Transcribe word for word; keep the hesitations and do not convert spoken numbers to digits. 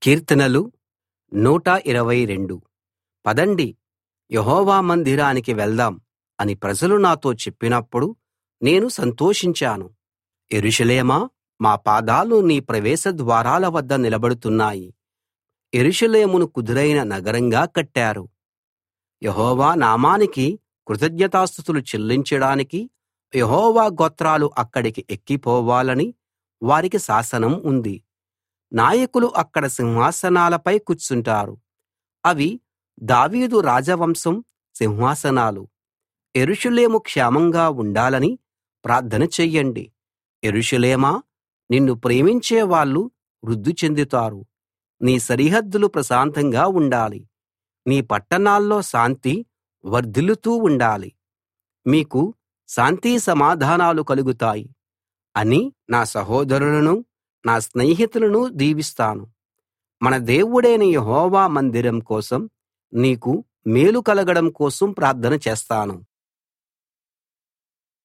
కీర్తనలు నూట ఇరవై రెండు. పదండి, యెహోవా మందిరానికి వెళ్దాం అని ప్రజలు నాతో చెప్పినప్పుడు నేను సంతోషించాను. యెరూషలేమా, మా పాదాలు నీ ప్రవేశ ద్వారాల వద్ద నిలబడుతున్నాయి. యెరూషలేమును కుదురైన నగరంగా కట్టారు. యెహోవా నామానికి కృతజ్ఞతాస్తుతులు చెల్లించడానికి యెహోవా గోత్రాలు అక్కడికి ఎక్కిపోవాలని వారికి శాసనం ఉంది. నాయకులు అక్కడ సింహాసనాలపై కూర్చుంటారు. అవి దావీదు రాజవంశం సింహాసనాలు. యెరూషలేము క్షేమంగా ఉండాలని ప్రార్థన చెయ్యండి. యెరూషలేమా, నిన్ను ప్రేమించే వాళ్ళు వృద్ధి చెందుతారు. నీ సరిహద్దులు ప్రశాంతంగా ఉండాలి. నీ పట్టణాల్లో శాంతి వర్ధిల్లుతూ ఉండాలి. మీకు శాంతి సమాధానాలు కలుగుతాయి అని నా సహోదరులను, నా స్నేహితులను దీవిస్తాను. మన దేవుడైన యెహోవా మందిరం కోసం, నీకు మేలు కలగడం కోసం ప్రార్థన చేస్తాను.